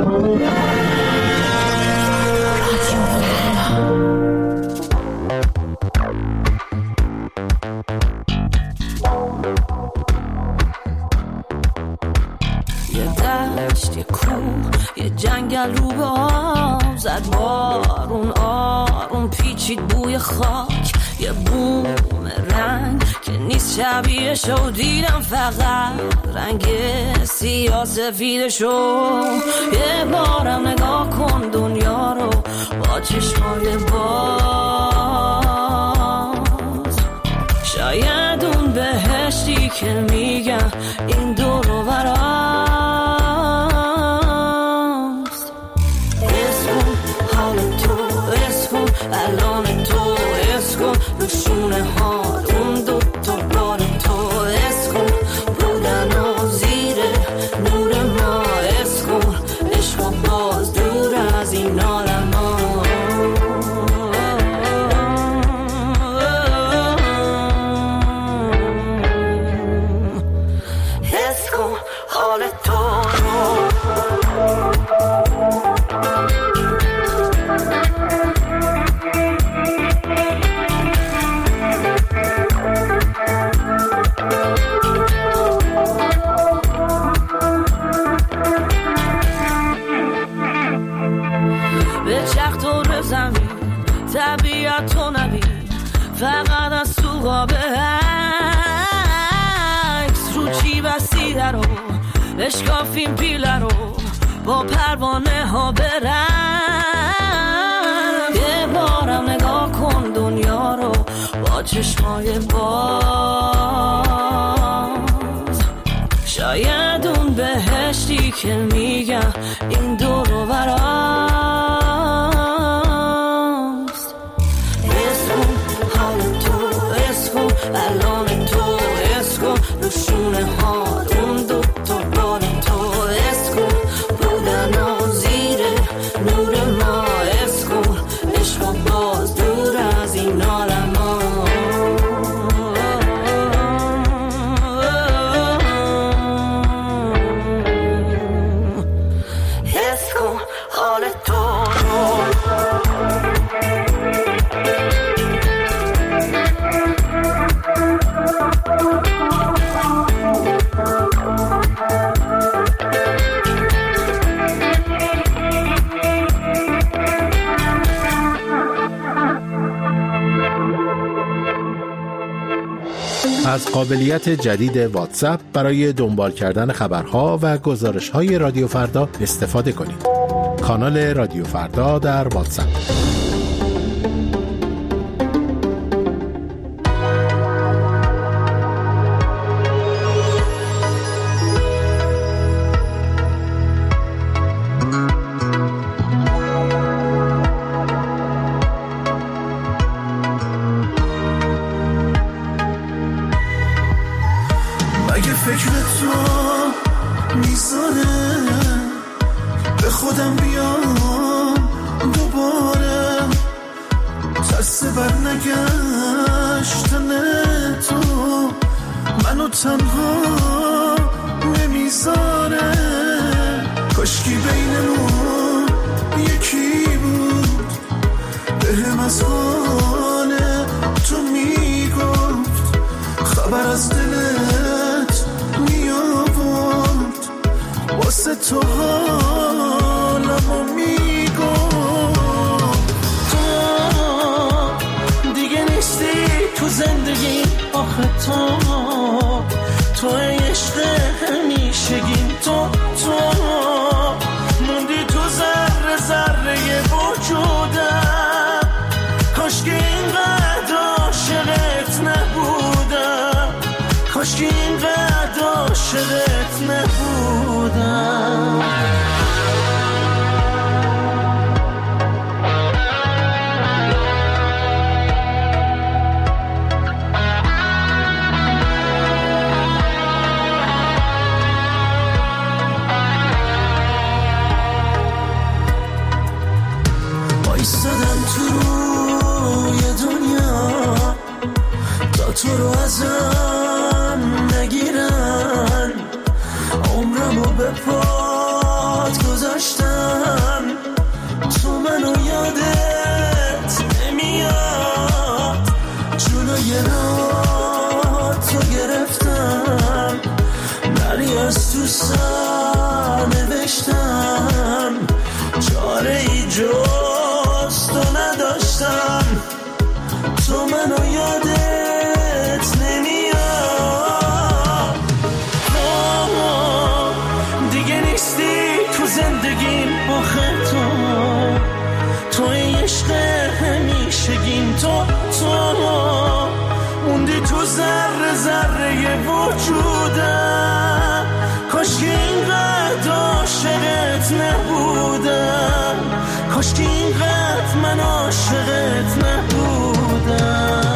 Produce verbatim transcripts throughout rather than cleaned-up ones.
جنگل رو به آب زد بارون آروم پیچید بوی خاک یه بوم رنگ که نیست شبیهشو دیدم فقط رنگ سیاه سفیدشو یه بارم نگاه کن دنیا رو با چشمای باز شاید اون بهشتی که میگم این دور و برا الان تو اسکو نشونه ها اون دو تا بار تو اسکو بودن و زیر نور ما اسکو عشق و باز دور از این عالم ها اسکو حال تو طبیعت تو نبین فقط از تو قابه عکس رو چی بسیده رو اشکافیم پیله رو با پروانه ها برم یه بارم نگاه کن دنیا رو با چشمای باز شاید اون بهشتی که میگم این دور و برام الان تو اسکو نشونه ها اون دو تا بار تو اسکو بودن و زیر نور ما اسکو عشق و باز دور از این عالم ها اسکو حال تو از قابلیت جدید واتساپ برای دنبال کردن خبرها و گزارش‌های رادیو فردا استفاده کنید. کانال رادیو فردا در واتساپ. فکر تو میزانه به خودم بیام دوباره ترس بر نگشتن تو منو تنها نمیذاره کاشکی بینمون یکی بود بهم از حال تو میگفت خبر از دلت میابود واسه تو حالمو میگفت تو دیگه نیستی تو زندگی آخه تو تو عشق همیشگی تو تو موندی تو ذره ذره وجودم نوشتم چاره ای جز تو نداشتم، تو منو یادت نمیاد. دیگه نیستی تو زندگیم آخه تو، توی عشق همیشگیم، تو تو موندی تو ذره ذره وجودم. کاش که اینقدر عاشقت نبودم، کاش که اینقدر من عاشقت نبودم.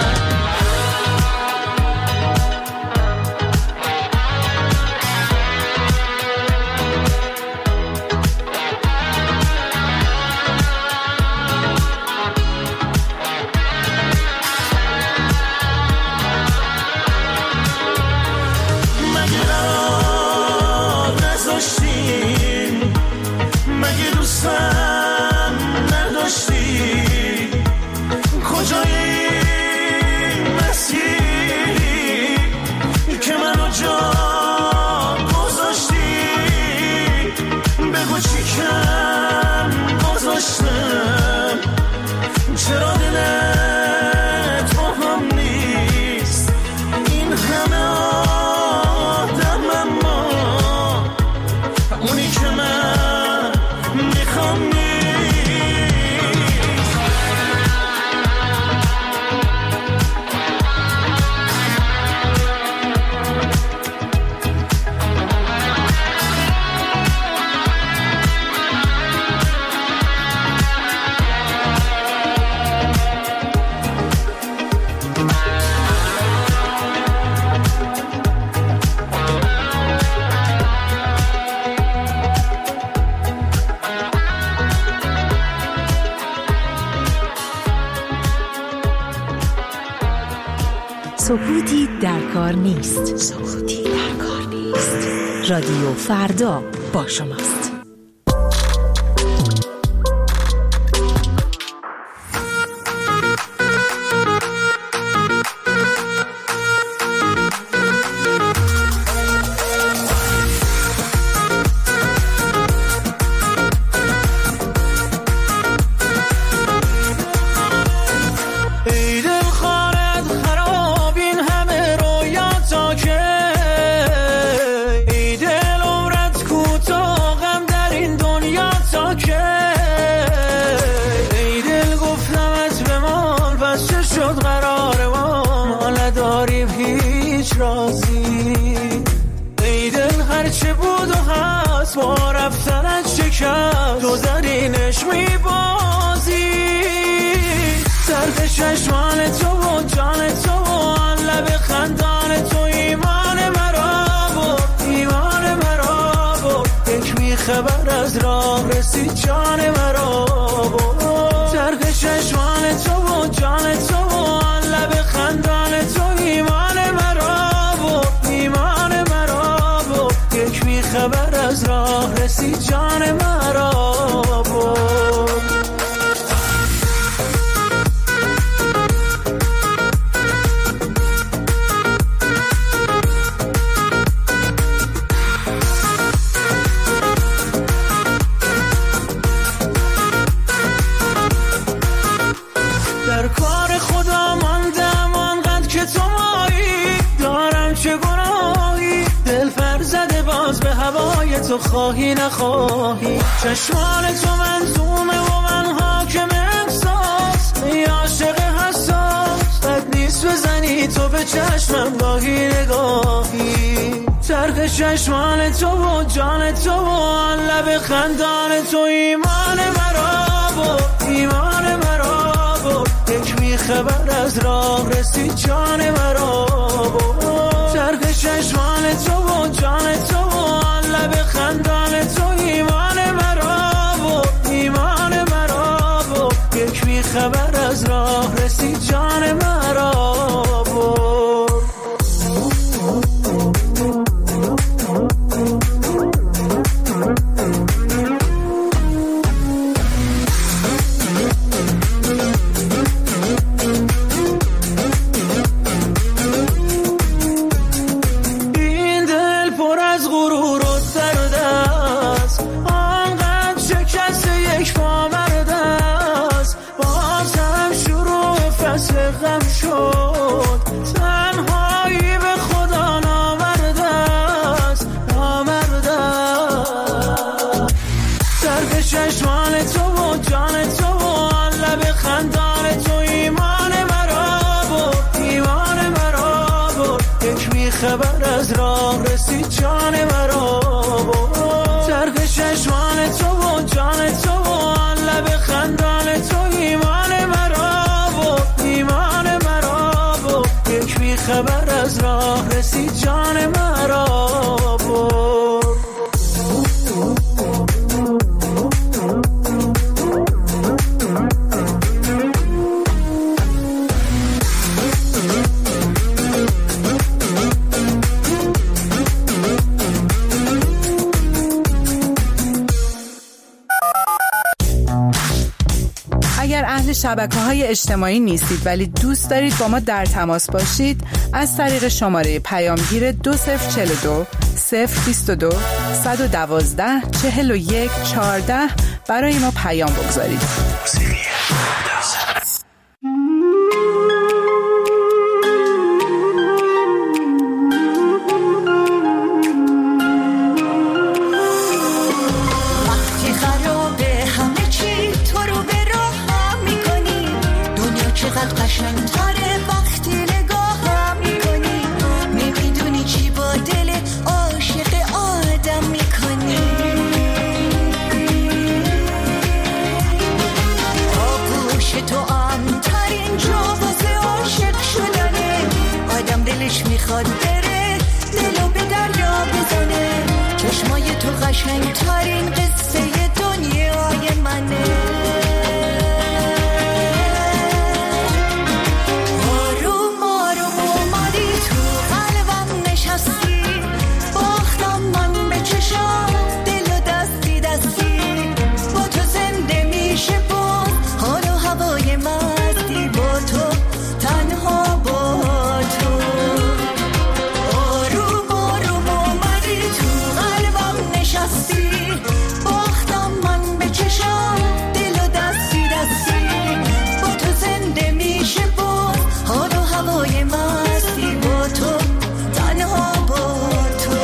چرا دلت با هم نیست این همه آدم، اما اونی که من میخوام نیست. سکوتی در کار نیست. سکوتی در کار نیست. رادیو فردا با شماست. با رفتنت شکست تو زرینش میبازی، سرد چشمان تو و جان تو و آن لب خندان تو ایمان مرا برد، ایمان مرا برد. یک میخبر از راه رسید جان مرا برد، سرد چشمان تو و جان تو و آن لب خندان تو ایمان مرا برد، ایمان مرا برد. یک میخبر از راه رسید جان مرا برد. در کار خدا ماندم آنقدر که تو مایی، دارم چه گناهی دل پر زده باز به هوای تو، خواهی نخواهی. چشمان تو منظومه و من حاکم احساس، ای عاشق حساس بد نیست بزنی تو به چشمم گاهی نگاهی. ترک چشمان تو و جان تو و آن لب خندان تو ایمان مرا برد، ایمان مرا برد. یک میخبر از راه رسید جان مرا برد، ترک چشمان تو و جان تو و آن لب خندان تو ایمان مرا برد، ایمان مرا برد. یک میخبر از راه رسید جان مرا برد. این دل پر از غرور و سردرد، چشمان تو و جان تو و لب خندان تو ایمان مرا برد، ایمان مرا برد. یک بی خبر از راه رسید جان مرا برد. چرخ چشمان تو و جان تو و لب خندان تو ایمان مرا برد، ایمان مرا برد. یک بی خبر از راه رسید جان مرا برد. اگر اهل شبکه‌های اجتماعی نیستید ولی دوست دارید با ما در تماس باشید، از طریق شماره پیامگیر دو صفر چهل و دو صفر بیست و دو صد و دوازده چهل و یک چهارده برای ما پیام بگذارید. میخواد بره دلو به دریا بزنه، چشمای تو قشنگ ترین قصه دنیای منه. آروم آروم اومدی تو قلبم نشستی، باختم من به چشام دل و دستی دستی، با تو زنده میشه باز حال و هوای مستی، با تو تنها با تو. باختم من به چشام دل و دستی دستی، با تو زنده میشه باز حال و هوای مستی، با تو تنها با تو.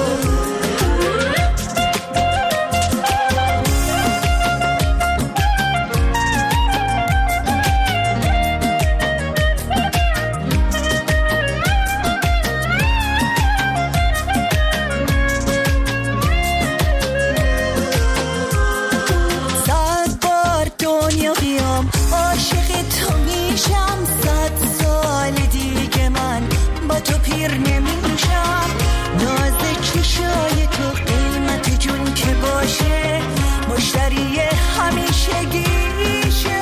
عاشق تو میشم صد سال دیگه، من با تو پیر نمیشم. ناز چشای تو قیمت جون که باشه، مشتری همیشگیشم.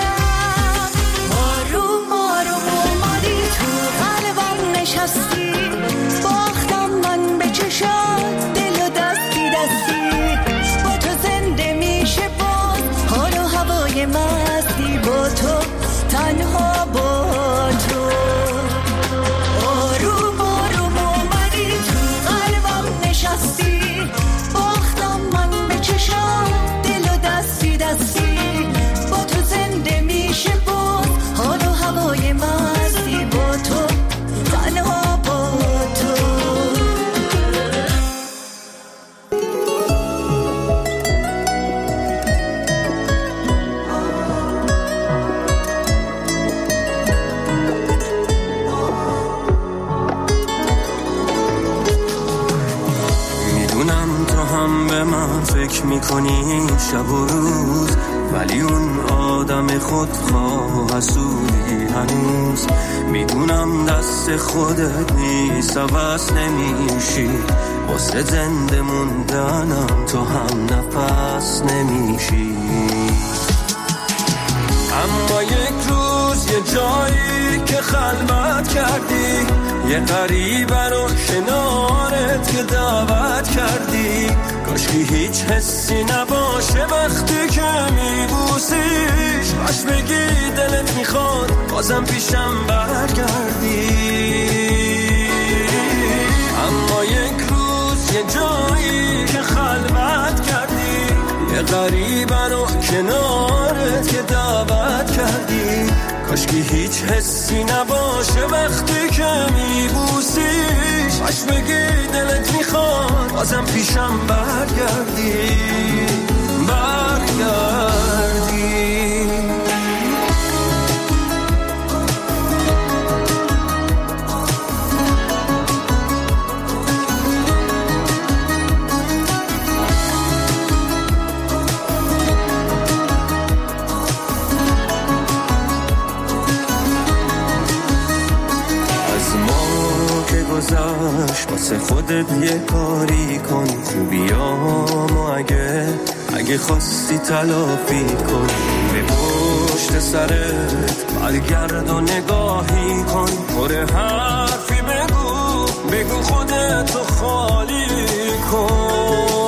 آروم آروم اومدی تو قلبم نشستی، باختم من به چشات دل و دستی دستی، با تو زنده میشه باز حال و هوای مستی، با تو تنها با تو. آروم آروم اومدی تو قلبم نشستی، باختم من به چشام دل و دستی دستی، با تو زنده میشه باز حال و هوای مستی، با تو تنها با تو. به من فکر میکنی شب و روز، ولی اون آدم خودخواه حسودی هنوز. میدونم دست خودت نیست عوض نمیشی، واسه زنده موندنم تو هم نفس نمیشی. اما یک روز یه جایی که خلوت کردی، یه غریبه رو کنارت که دعوت کردی، کاشکی هیچ حسی نباشه وقتی که میبوسیش، باش بگی دلت میخواد بازم پیشم برگردی. اما یک روز یه جایی که خلوت کردی، یه غریبه رو کنارت که دعوت کردی، کاشکی هیچ حسی نباشه وقتی که میبوسیش، باش بگی دلت میخواد بازم پیشم برگردی برگردی. واسه خودت یه کاری کن، خوبیامو اگه اگه خواستی تلافی کن. به پشت سرت برگرد و نگاهی کن، پر حرفی بگو بگو خودتو خالی کن.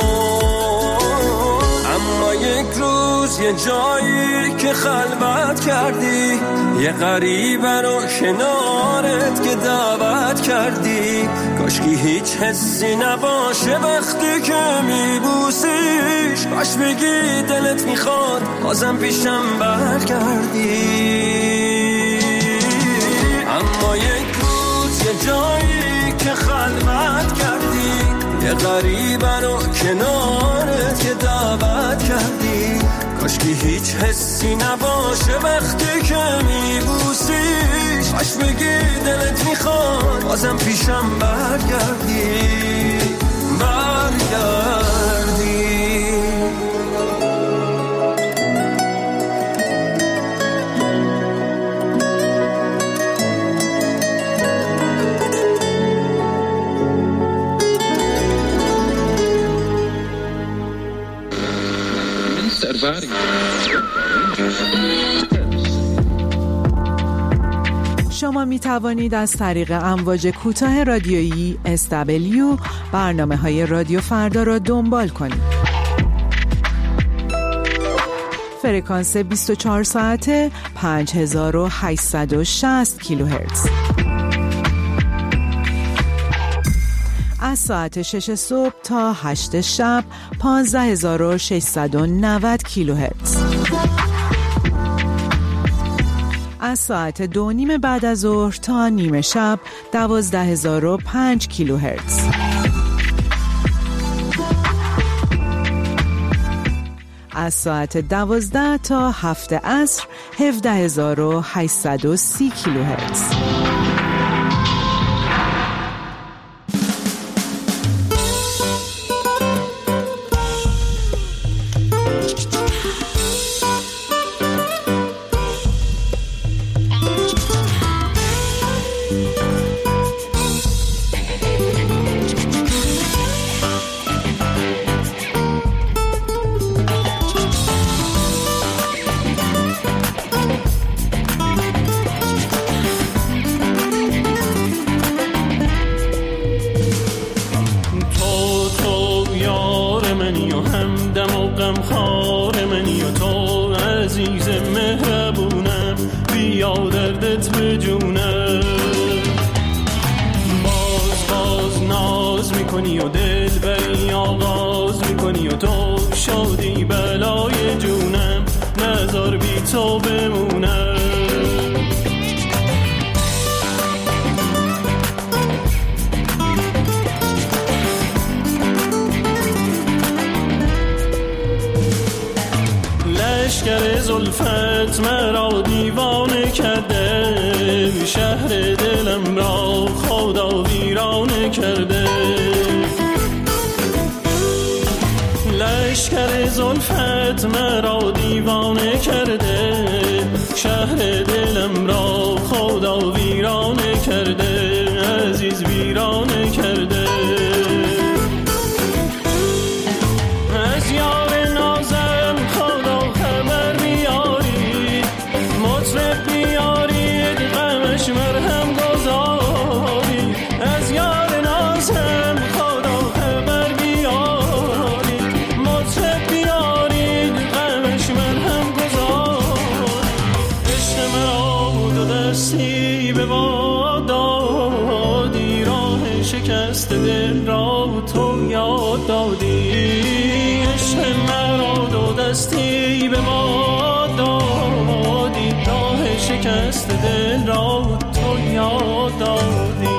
اما یک روز یه جایی که خلوت کردی، یه غریبه رو کنارت که دعوت کردی، کاشکی هیچ حسی نباشه وقتی که میبوسیش، کاش بگی دلت میخواد بازم پیشم برگردی. اما یک روز یه جایی که خلوت کردی، یه غریبه رو کنارت که دعوت کردی، کاشکی هیچ حسی نباشه وقتی که میبوسیش، کاش بگی دلت میخواد بازم پیشم برگردی برگردی. شما می توانید از طریق امواج کوتاه رادیویی اس دبلیو برنامه های رادیو فردا را دنبال کنید. فرکانس بیست و چهار ساعته پنج هزار و هشتصد و شصت کیلوهرتز. از ساعت شش صبح تا هشت شب پانزده هزار و ششصد و نود کیلوهرتز. از ساعت دو نیم بعد از ظهر تا نیمه شب دوازده هزار و پنج کیلوهرتز. از ساعت دوازده تا هفت عصر هفده هزار و هشتصد و سی کیلوهرتز. لشکر زلفت مرا دیوانه کرده، شهر دلم را خدا ویرانه کرده. لشکر زلفت مرا دیوانه کرده، شهر دلم را خدا ویرانه کرده، عزیز ویرانه کرده. از یار نازم خدا خبر بیارید، مطرب بیارید غمش مرهم گذارید. از یار نازم خدا خبر بیارید، مطرب بیارید غمش مرهم گذارید. عشق مرا دو دستی به باد دادی، راه شکست دل را تو یاد دادی. مرا دو دستی به ما دادی، راه شکست دل را تو یاد دادی.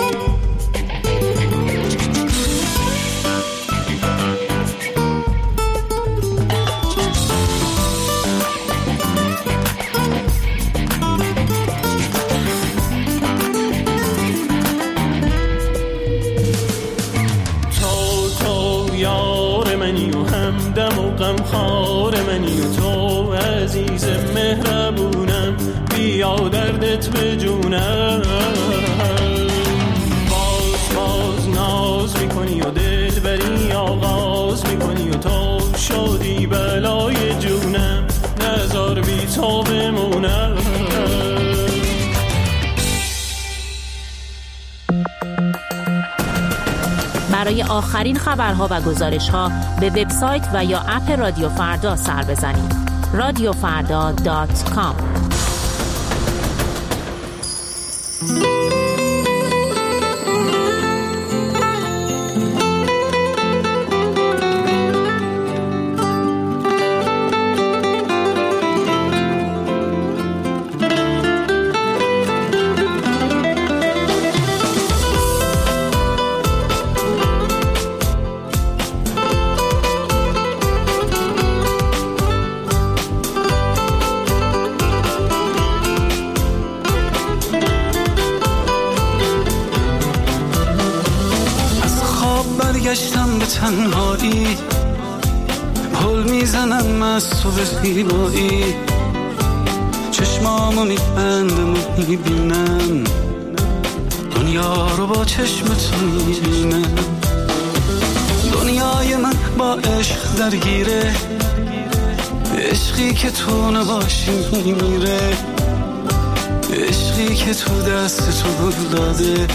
دم و غم خار منی و تو عزیز مهربونم، بیا دردت به جونم. باز باز شدی بلای جونم، نذار بی تو بمونم. برای آخرین خبرها و گزارش‌ها به وبسایت و یا اپ رادیو فردا سر بزنید. رادیو فردا دات کام. برگشتم به تنهایی، پل میزنم از تو به زیبایی، چشمامو میبندم و میبینم دنیا رو با چشم تو میبینم. دنیای من با عشق درگیره، عشقی که تو نباشی میمیره، عشقی که تو دست تو داده،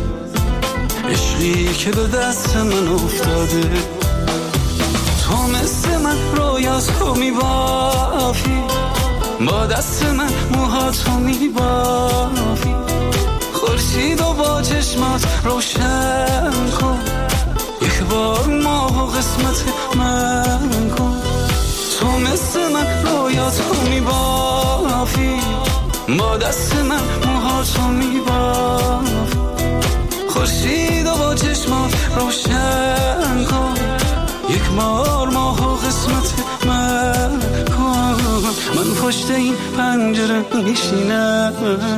عشقی که به دست من افتاده. تو مثل من رویاز تو میبافی، با دست من موهاتو میبافی، خورشید و با چشمات روشن کن، یک بار ماه و قسمت من کن. تو مثل من رویاتو میبافی، با دست من موهاتو میبافی، خورشید و با چشمات روشن کن، یک بار ماه و قسمت من کن. من پشت این پنجره میشینم،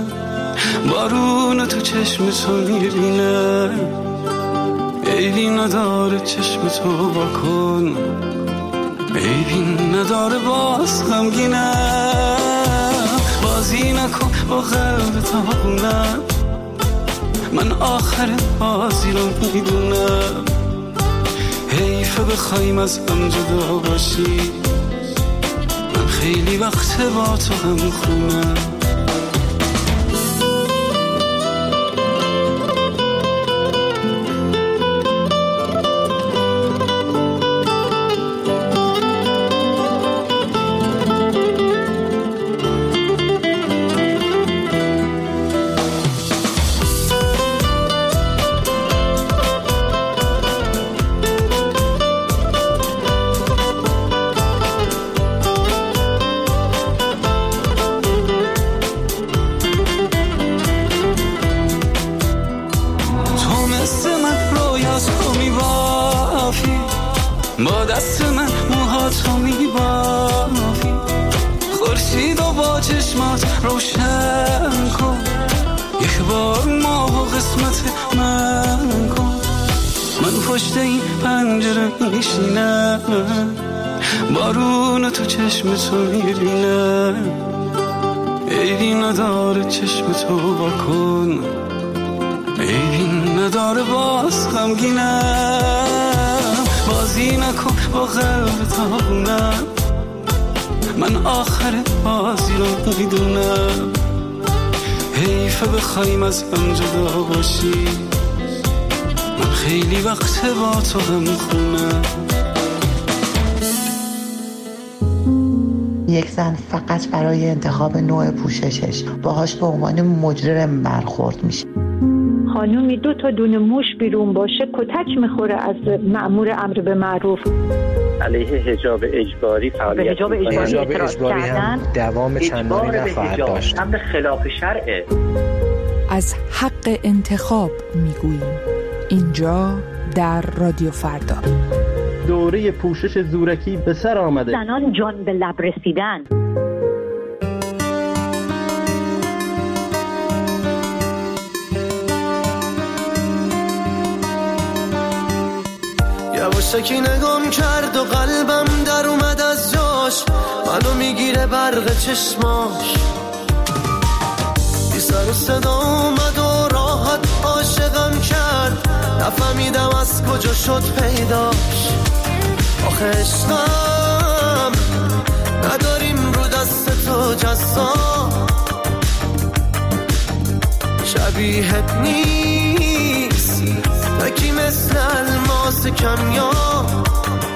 بارون تو چشم تو میبینم، عیبی نداره چشم تو بکن، عیبی نداره باز غمگینم. بازی نکن با قلب تاونم، من آخر بازی رو میدونم. حیفه بخوایم از هم جدا باشی، من خیلی وقت با تو هم خونم. با دست من موهاتو میبافی، خورشید و با چشمات روشن کن، یک بار ماه و قسمت من کن. من پشت این پنجره میشینم، بارون تو چشم تو میبینم، عیبی نداره چشم تو بکن، عیبی نداره باز غمگینم. بازی نکن با قلب تاونم، من آخر بازی رو میدونم. حیفه بخوایم از هم جدا باشی، من خیلی وقت با تو هم خونم. یک زن فقط برای انتخاب نوع پوششش باهاش به عنوان مجرم برخورد میشه. خانومی دو تا دونه موش بیرون باشه کتک میخوره از مأمور امر به معروف. علیه حجاب اجباری فعالیت حجاب اجباری, حجاب اجباری هم دوام چندانی نخواهد داشت. امر خلاف شرعه. از حق انتخاب میگوییم اینجا در رادیو فردا. دوره پوشش زورکی به سر آمده. زنان جان به لب رسیدن. یواشکی نگام کرد و قلبم در اومد از جاش، منو میگیره برق چشماش، بی سر و صدا اومد و راحت عاشقم کرد، نفهمیدم از کجا شد پیداش. آخه عشقم نداریم رو دست تو جزا، شبیهت نیست تکی مثل الماس کمیاب.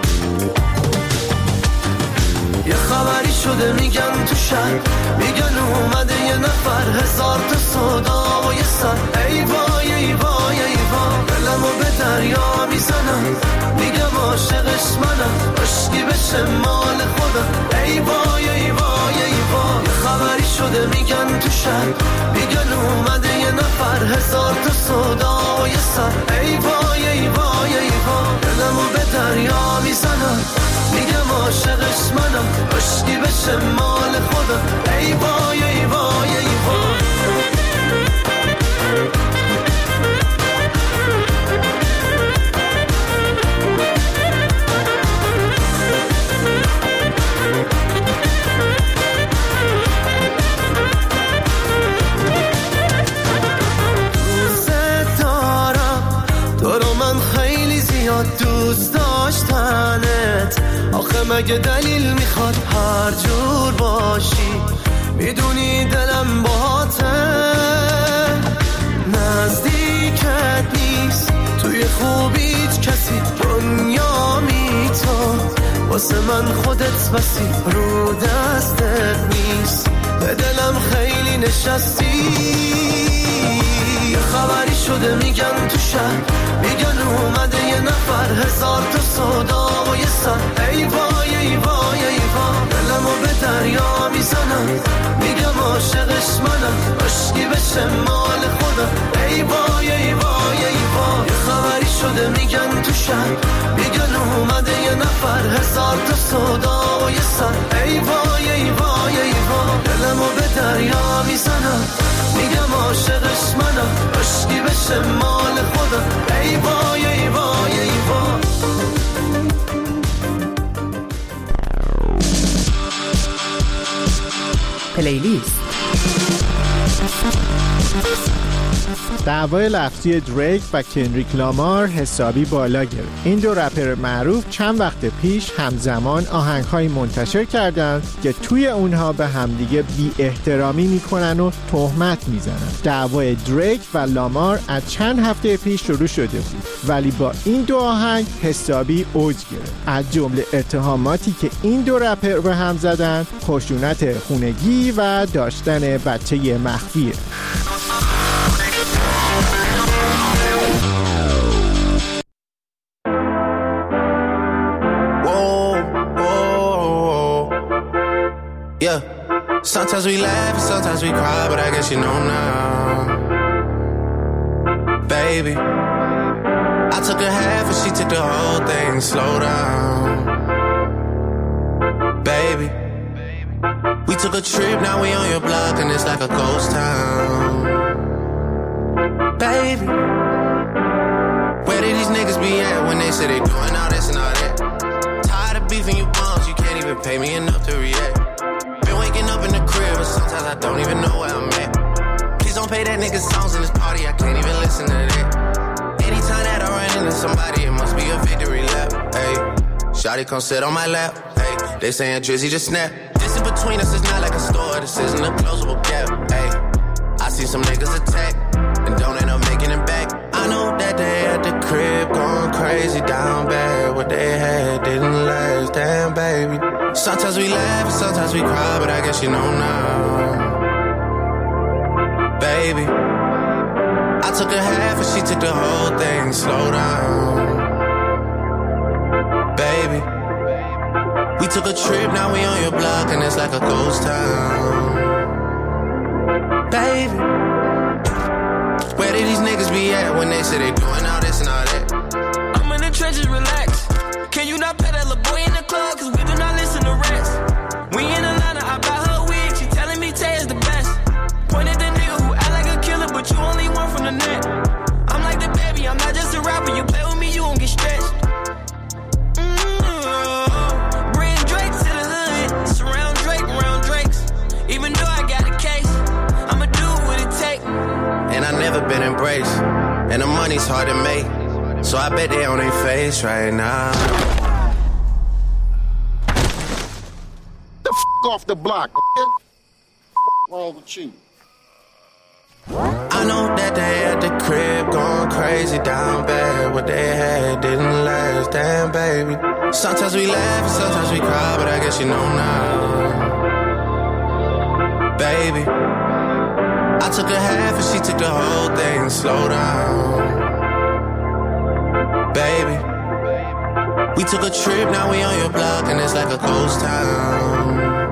یه خبری شده میگن تو شهر، میگن اومده یه نفر، هزار تا صدا و یه سر. ای وای ای وای ای وای دلمو به دریا میزنم، میگم عاشقش منم، عشقی بشه مال خودم. ای وای ای وای ای وای یه خبری شده میگن تو شهر، میگن اومده یه نفر، هزار تا صدا و یه سر. ای وای ای وای ای وای دلمو به دریا میزنم، میگم عاشقش منم، عشقی بشه مال خودم. ای وای ای وای ای وای دوست دارم تو رو، من خیلی زیاد دوست داشتنت. آخه مگه دلیل میخواد هر جور باشی، میدونی دلم باهاته، نزدیکت نیست توی خوبیت کسی، دنیا می تو واسه من خودت بسی، رو دستت نیست به دلم خیلی نشستی. یه خبری شده میگن تو شهر، میگن اومده یه نفر، هزار تا صدا و یه سر. ای وای ای وای ای وای دلمو به دریا میزنم، میگم عاشقش منم، عشقی بشه مال خودم. ای وای ای وای ای وای یه خبری شده میگن تو شهر، میگن اومده یه نفر، هزار تا صدا و یه سر. ای وای ای وای ای وای دلمو به دریا میزنم، میگم عاشقش منم، عشقی بشه مال خودم. ای وای ای وای ای وای پلیلیست. دعوای لفظی دریک و کندریک لامار حسابی بالا گرفت. این دو رپر معروف چند وقت پیش همزمان آهنگ‌های منتشر کردند که توی اونها به همدیگه بی احترامی میکنن و تهمت میزنن. دعوای دریک و لامار از چند هفته پیش شروع شده بود، ولی با این دو آهنگ حسابی اوج گرفت. از جمله اتهاماتی که این دو رپر به هم زدن، خشونت خونگی و داشتن بچه مخفیه. Yeah, sometimes we laugh and sometimes we cry, but I guess you know now. Baby, I took a half and she took the whole thing. Slow down. Baby, we took a trip, now we on your block and it's like a ghost town. Baby, where did these niggas be at when they say they doing all this and all that? Tired of beefing you bums, you can't even pay me enough to react. Waking up in the crib, but sometimes I don't even know where I'm at. Please don't play that nigga songs in this party, I can't even listen to that. Anytime that I run into somebody, it must be a victory lap. Hey, shawty come sit on my lap. Hey, they saying Drizzy just snap. This in between us is not like a store, this isn't a closable gap. Hey, I see some niggas attack and don't end up making it back. I know that they at the crib going crazy down bad. What they had didn't last, damn baby. Sometimes we laugh and sometimes we cry, but I guess you know now. Baby, I took a half and she took the whole thing. Slow down. Baby, we took a trip, now we on your block and it's like a ghost town. Baby, where did these niggas be at when they say they doing all this and all that? I'm in the trenches, relax. Can you not pet that little boy in the club? Cause we do not listen to rats. We in Atlanta, I buy her wig. She telling me Tay is the best. Pointed the nigga who act like a killer, but you only one from the net. I'm like the baby, I'm not just a rapper. You play with me, you gon' get stretched. Mm-hmm. Bring Drake to the hood. Surround Drake, around Drakes. Even though I got a case, I'ma do what it take. And I never been embraced, and the money's hard to make, so I bet they on their face right now. the fuck off the block. What's wrong with you? I know that they at the crib going crazy down bad. What they had didn't last, damn baby. Sometimes we laugh and sometimes we cry, but I guess you know now. Baby, I took a half and she took the whole thing. Slow down. Baby, we took a trip, now we on your block and it's like a ghost town.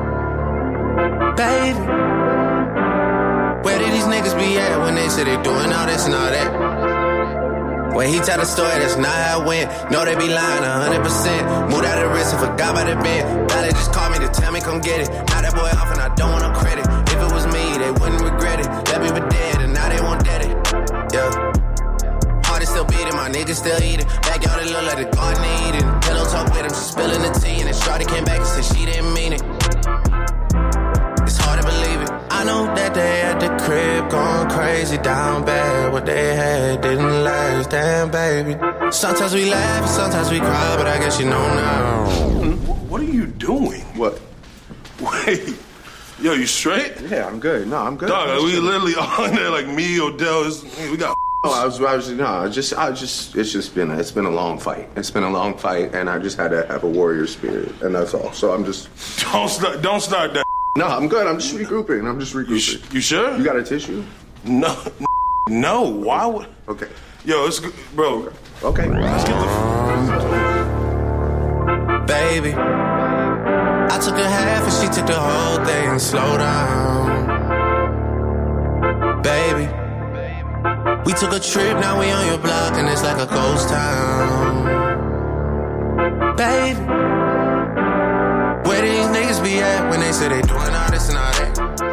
Baby, where did these niggas be at when they say they doing all this and all that? When he tell the story, that's not how it went. No, they be lying one hundred percent. Moved out of the wrist and forgot about the bed. Now they just called me to tell me come get it. Now that boy off and I don't want no credit. If it was me, they wouldn't regret it. Left me for dead and now they won't dead it. Yeah. Heart is still beating, my niggas still eating. Backyard it look like the garden eating. Pillow talk with him, she spilling the tea. And then Shawty came back and said she didn't mean it. It's hard to believe it. I know that they at the crib going crazy down bad. What they had didn't last, damn baby. Sometimes we laugh and sometimes we cry, but I guess you know now. What are you doing? What? Wait. Yo, you straight? Yeah, I'm good. No, I'm good. Dog, I'm we good. literally on there like me, Odell. Is, we got. Oh, I was, I was, no, I just, I just, it's just been, it's been a long fight. It's been a long fight, and I just had to have a warrior spirit, and that's all. So I'm just. Don't start, don't start that. No, I'm good. I'm just regrouping. I'm just regrouping. You, sh- you sure? You got a tissue? No, no. Why would? Okay. Yo, it's good, bro. Okay. Let's get the. Baby, I took a half and she took the whole thing. Slow down. Baby, we took a trip, now we on your block and it's like a ghost town. Baby, where these niggas be at when they say they doing all this and all that?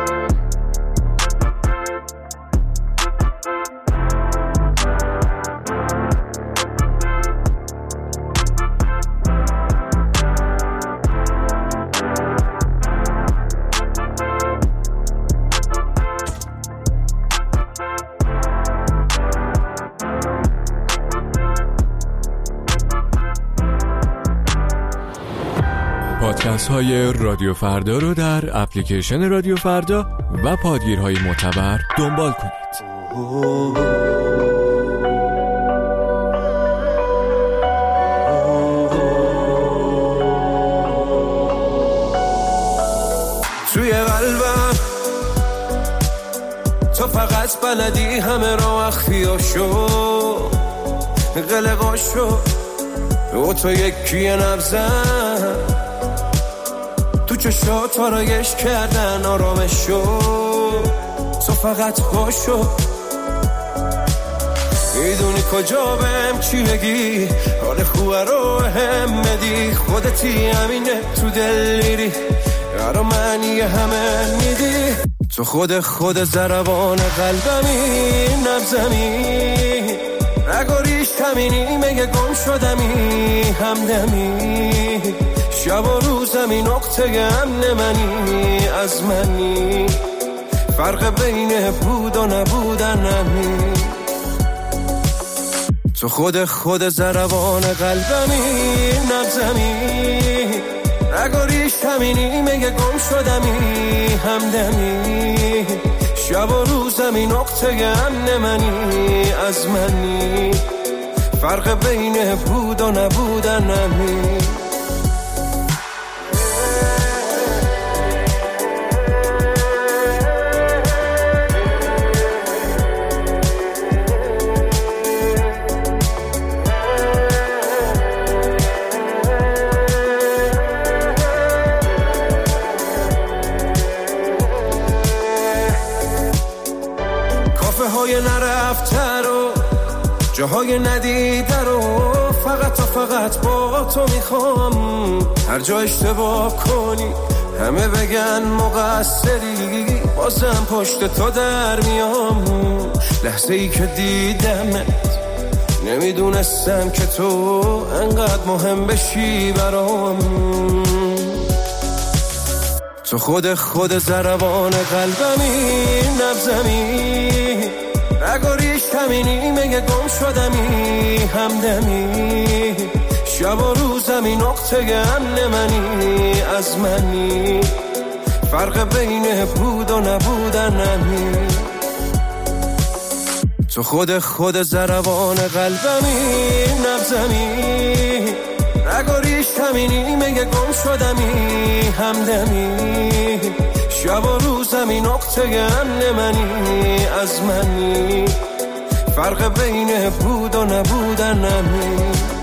پادکست های رادیو فردا رو در اپلیکیشن رادیو فردا و پادگیرهای معتبر دنبال کنید. توی قلبم تو فقط بلدی همه را اخفیاشو قلقاشو و تو یکی نبزن تو چشات آرایش کردن آرامشو تو فقط باشو میدونی کجا بهم چی بگی حال خوبه رو هم بدی خودتی همینه تو دل میری یارو معنی همه میدی تو خود خود ضربان قلبمی نبزمی نگاریش همینی مگه گم شدمی همدمی شب و روزمی نقطه امن منی از منی فرق بین بود و نبودنمی تو خود خود ضربان قلبمی نبزمی نگاریش همینی مگه گم شدمی همدمی شب و روزمی نقطه امن منی از منی فرق بین بود و نبودنمی نرفته رو جاهای ندیده رو فقط تا فقط با تو میخوام هر جا اشتباه کنی همه بگن مقصری بازم پشت تو در میام لحظه ای که دیدمت نمیدونستم که تو انقدر مهم بشی برام تو خود خود ضربان قلبمی نبزمی نگاریش همینی مگه گم شدمی همدمی شب و روزمی نقطه نقطه امن منی از منی، فرق بین بود و نبودن نمی. تو خود خود ضربان قلبمی، نبزمی رگ و ریش همینی، مگه گم شدمی همدمی، شب و روزمی نقطه امن منی از منی، فرق بین بود و نبودن نمی.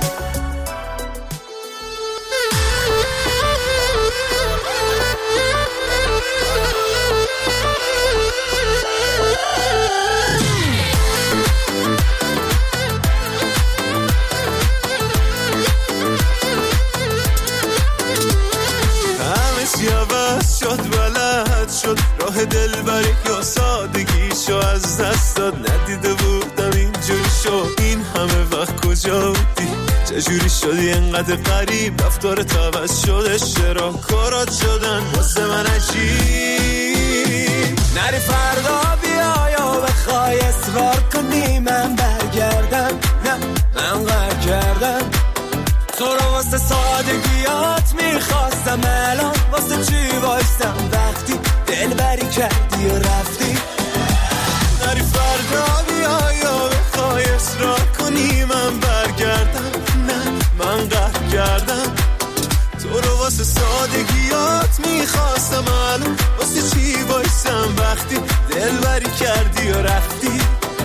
شد بلد شد راه دلبری یا سادگیشو از دست داد، ندیده بودم اینجوری شد، این همه وقت کجا بودی، چجوری شدی انقدر غریب، رفتار عوض شده، چرا کارات شدن واسه من عجیب. نری فردا بیا یا بخوای اصرار کنی من برگردم، نه من قهر کردم، تو رو واسه سادگیات میخواستم، الان واسه چی وایستم وقتی دلبری کردی و رفتی. نری فردا بیا یا بخوای اصرار کنی من برگردم، نه من قهر کردم، تو رو واسه سادگیات میخواستم، الان واسه چی وایستم وقتی دلبری کردی و رفتی.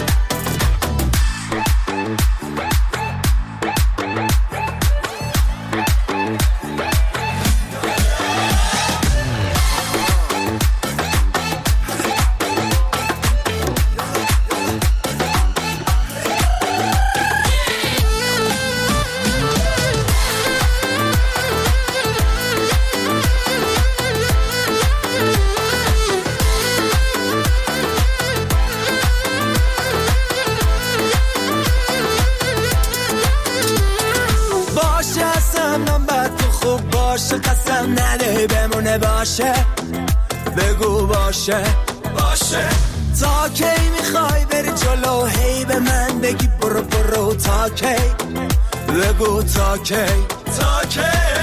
قسم نده بمونه باشه، بگو باشه باشه. تا کی میخوای بری جلو، هی به من بگی برو برو، تا کی بگو تا کی تا کی.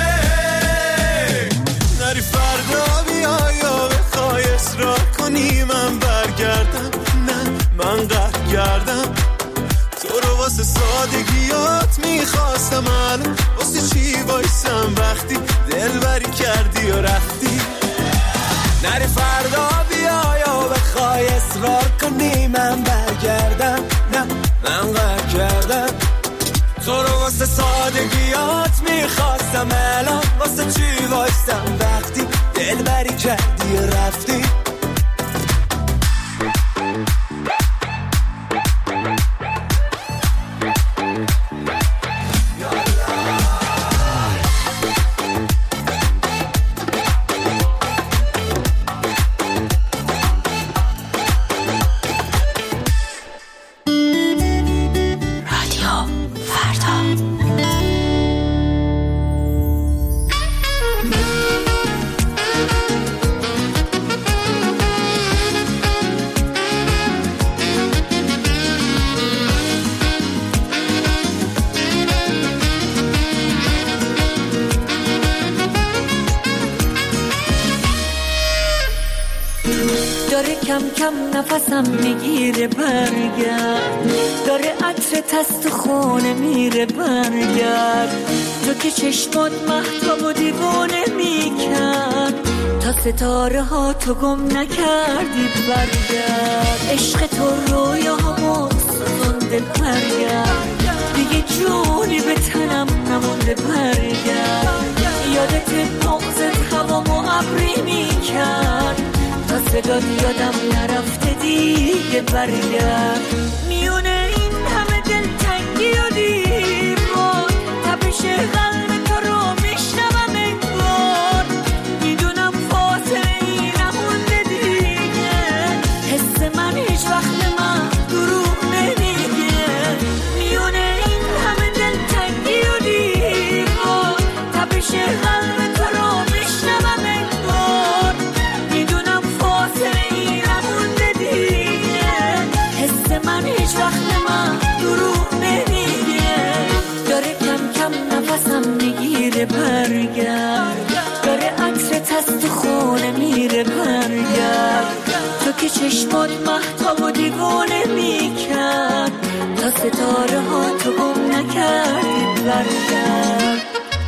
نری فردا بیا یا بخوای اصرار کنی من برگردم، نه من قهر کردم، تو رو واسه سادگیات میخواستم، الان واسه چی وایسم وقتی دلبری کردی و رفتی. نری فردا بیا یا بخوای اصرار کنی من برگردم، نه من قهر کردم، تو رو واسه سادگیات میخواستم، الان واسه چی وایستم وقتی دلبری کردی و رفتی. داره کم کم نفسم میگیره برگرد، داره عطرت از تو خونه میره برگرد، تو که چشمات مهتاب و دیوانه میکرد، تا ستاره ها تو گم نکردی برگرد، عشق تو رویامو سوزونده برگرد، دیگه جونی به تنم نمونده برگرد، یادت نغزت هوامو ابری میکرد، تا صدات یادم نرفته دیگه برگرد، میونه این همه دلتنگی و دیوار، تپش قلب تو رو میشنوم انگار، میدونم فاصله ای نمونده دیگه، حس من هیچ وقت من دروغ نمیگه، میونه این همه دلتنگی و دیوار، تپش قلب تو رو میشنوم انگار، میدونم فاصله ای نمونده دیگه، حس من هیچ وقت من دروغ نمیگه، داره کم کم نفسم میره برگرد، تو که چشمات مهتاب و دیوانه میکرد، تا ستاره ها تو گم نکردی برگرد.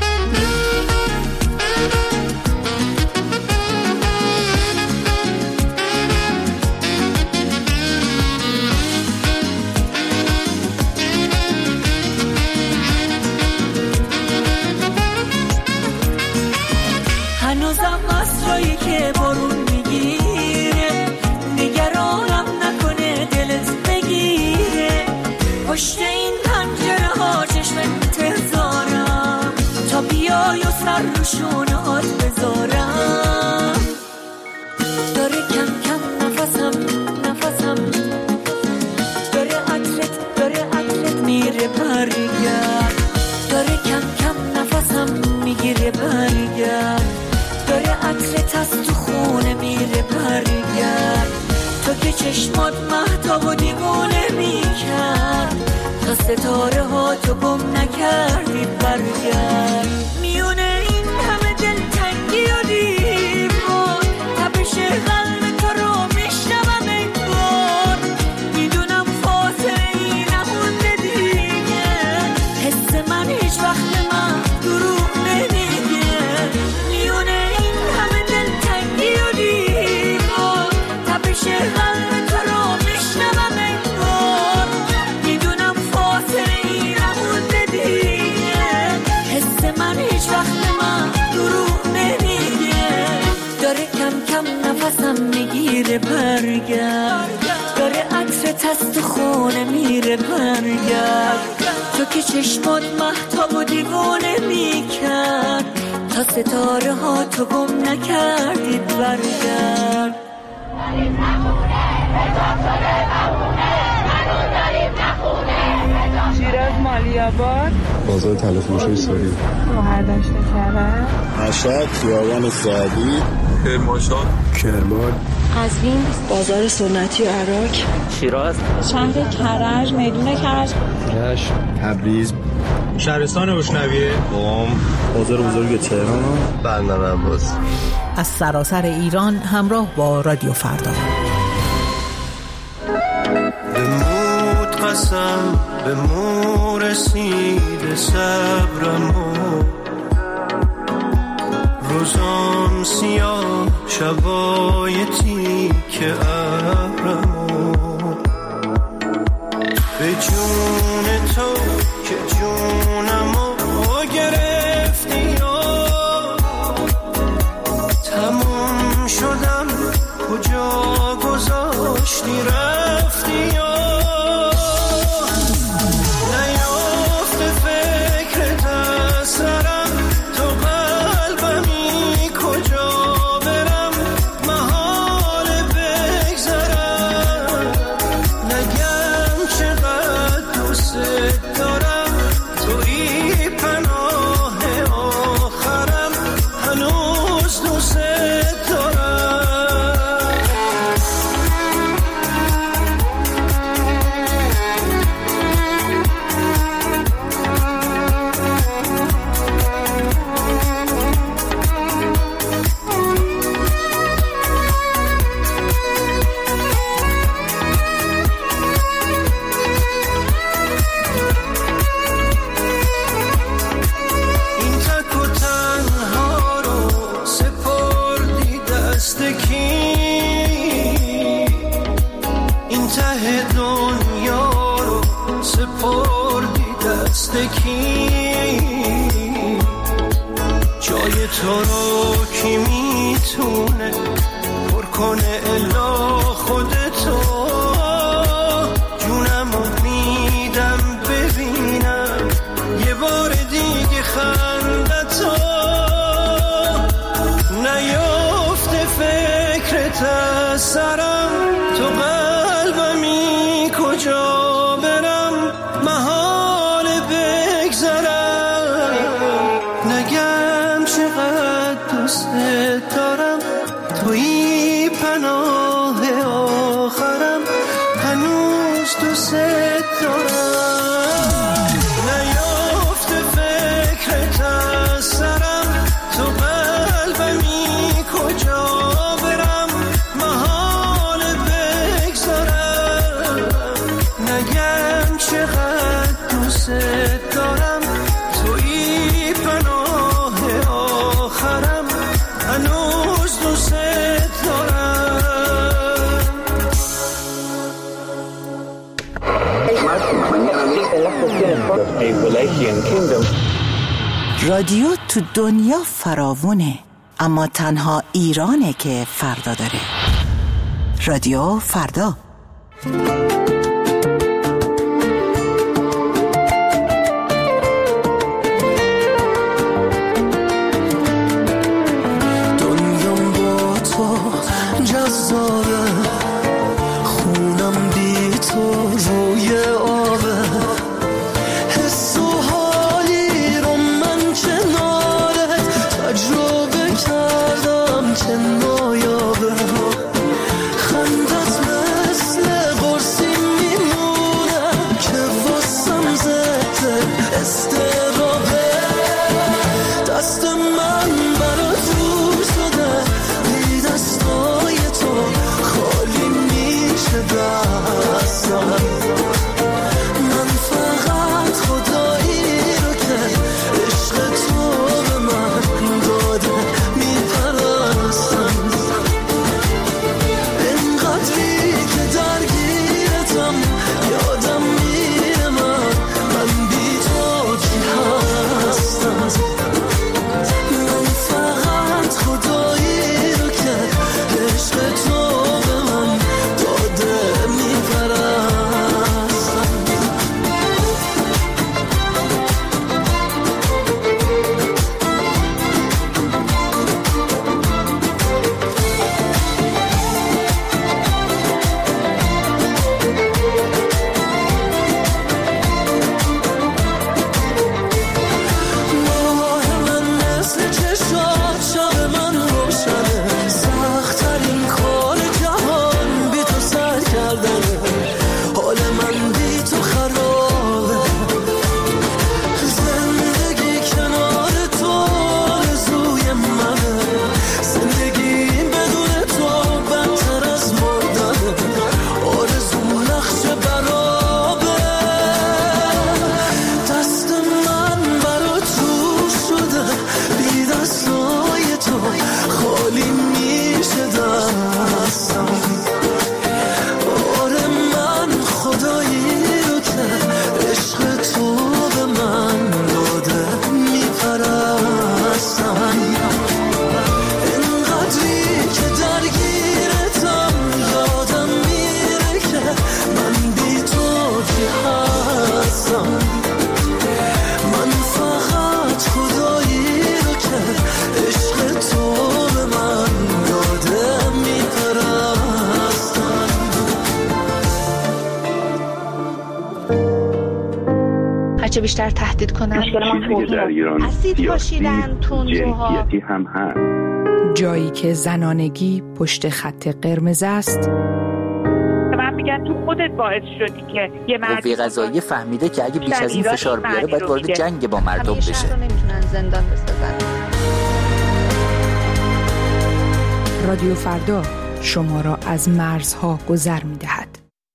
هنوزم مسرایی که بارون میگیره، نگرانم نکنه دلت بگیره، پشت این پنجره ها چشم انتظارم، تا بیای و سر رو شونهات بذارم. داره کم کم نفسم نفسم داره عطرت داره عطرت میره برگرد، داره کم کم نفسم میگیره برگرد، داره عطرت از تو خونه میره برگرد، تو که چشمات مهتاب و دیوانه میکرد، تا ستاره ها تو گم نکردی برگرد. میونه این همه دلتنگی و دیوار، تپش قلب تو رو میشنوم انگار، میدونم فاصله ای نمونده دیگه، حس من هیچ وقت من دروغ نمیگه. میونه این همه دلتنگی و دیوار، تپش قلب تو رو میشنوم انگار، میدونم فاصله ای نمونده دیگه، حس من هیچ وقت من دروغ نمیگه. داره کم کم نفسم میگیره برگرد، داره عطرت از تو خونه میره برگرد، تو که چشمات مهتاب و دیوانه میکرد، تا ستاره ها تو گم نکردی برگرد. شیراز مالیاباد، بازار تلفروشی ساری، مهردشت کرد، مشهد خیابان سعدی، کرمانشاه، کرمان، قزوین، بازار سنتی و عراق، شیراز، شهر کرج، میدون کرج، رشت، تبریز، شهرستان روشنویه، قم، بازار بزرگ تهران، بندر عباس. از سراسر ایران همراه با رادیو فردا. بمود قسم به مو رسید صبرمو، روزام سیاه شبای تیک ابرمو، به جون تو که جونمو گرفتی و تموم شدم کجا گذاشتی رفتی و نیافته فکرت از سرم، تو قلبمی کجا برم محال بگذرم، نگم چقدر دوست دارم، توی پناه آخرم، هنوز دوست دارم. این تک و تنها رو سپردی دست کی، این ته دنیا رو سپردی دست کی، جای تو رو کی میتونه پر کنه الا خودتو، جونمو میدم ببینم یه بار دیگه خندتو، نیافته فکرت از سرم، تو قلبمی کجا برم محال بگذرم، نگم چقدر دوست دارم، توی پناه آخرم، هنوز دوست دارم، نیافته فکرت از سرم، تو قلبمی کجا رادیو تو دنیا فراوونه، اما تنها ایرانه که فردا داره. رادیو فردا. دنیام با تو جذابه، خونم بی تو روی آبه، حس و حالی رو من کنارت تجربه کردم که نایابه، خندت مثل قرصی میمونه که واسم زده استرابه، دست من برا دور شده، بی دستای تو خالی میشه دستم، من فقط خدایی رو که عشق تو به من داده میپرستم، اینقدری که درگیرتم یادم میره من من بی تو کی هستم، من فقط خدایی رو که عشق تو به من داده میپرستم. ماه من مثل چشات شب من روشنه، سخت‌ترین کار جهان بی تو سر کردنه، حال من بی تو خرابه، زندگی کنار تو آرزوی منه، زندگی بدون تو بدتر از مردنه، آرزو نقش برابه، دست من برا تو شده، بی دستای تو خالی میشه دستم، آره من خدایی رو که عشق تو به من داده میپرستم، اینقدری که درگیرتم یادم میره که من بی تو کی هستم، من فقط خدایی رو که عشق تو به من داده میپرستم. هرچه بیشتر تهدید کنن چیزی که در ایران اسید پاشیدن تندروها، جنسیتی هم هست. جایی که زنانگی پشت خط قرمز است، من میگن تو خودت باعث شدی که یه مرد قوه قضاییه فهمیده که اگه بیش از این فشار بیاره باید وارد جنگ با مردم بشه. همیشه رو نمیتونن زندان بسازن. رادیو فردا شما را از مرزها گذر می‌دهد.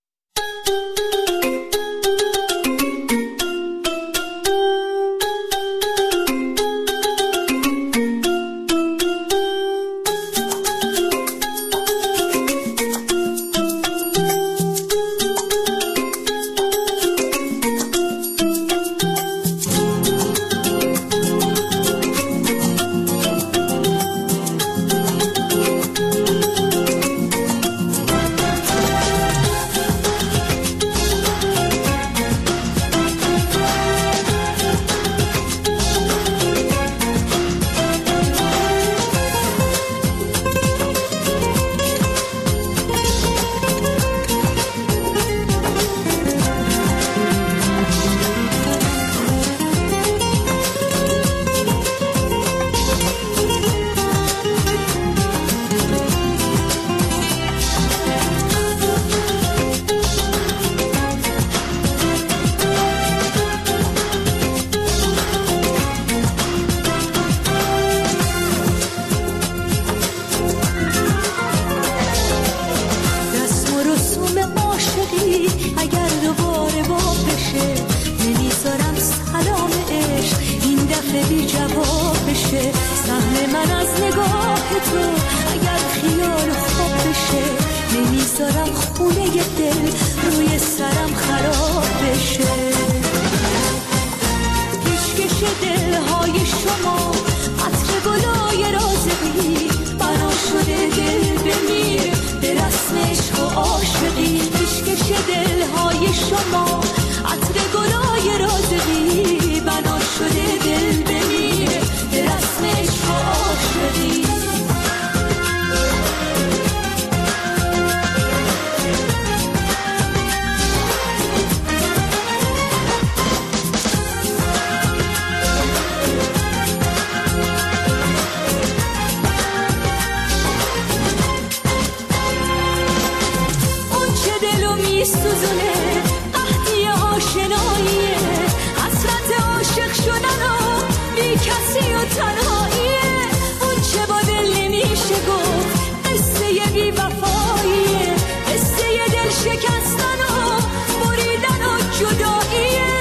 نمیذارم خونه ی دل روی سرم خراب بشه. شما عطر گلای رازقی بنا شده دل بمیره به رسم عشق و عاشقی. سوزونه قهدی آشناییه حسرت عاشق شدن و بی کسی و تنهاییه اون چه با دل نمیشه گفت قصه بی وفاییه قصه دل شکستن و بریدن و جداییه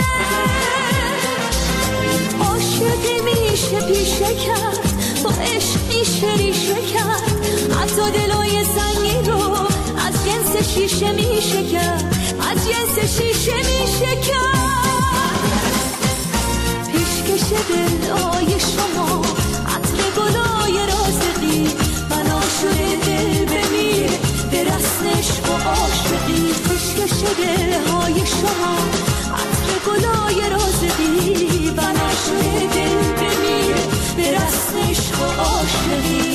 عاشقی میشه پیشه کرد با عشق میشه ریشه کرد حتی دلای سنگی رو از جنس شیشه میشه کرد از جنس شیشه میشه کرد. پیشکش دلای شما عطر گلای رازقی بنا شده دل بمیره به رسم عشق و عاشقی. پیشکش دلهای شما عطر گلای رازقی بنا شده دل بمیره به رسم عشق و عاشقی.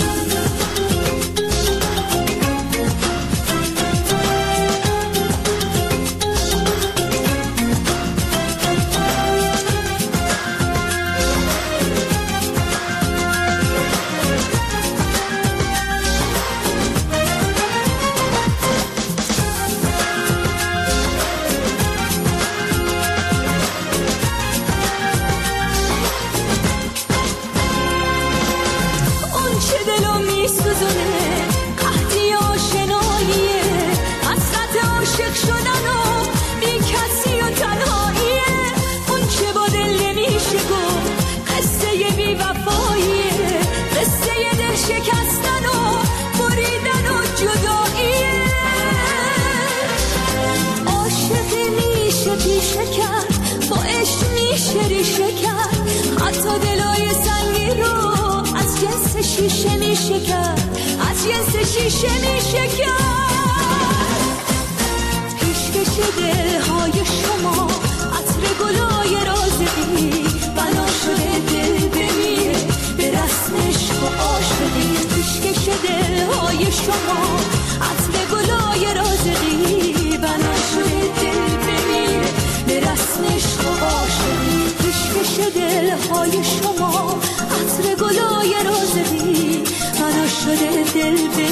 حتی دلای سنگی رو از جنس شیشه میشه کرد از جنس شیشه میشه کرد. پیشکش دلهای شما عطر گلای رازقی بنا شده دل بمیره به رسم عشق و عاشقی. پیشکش دلهای شما عطر گلای رازقی بنا شده دل بمیره به رسم عشق و عاشقی. پیشکش دلهای شما عطر گلای رازقی بنا شده دل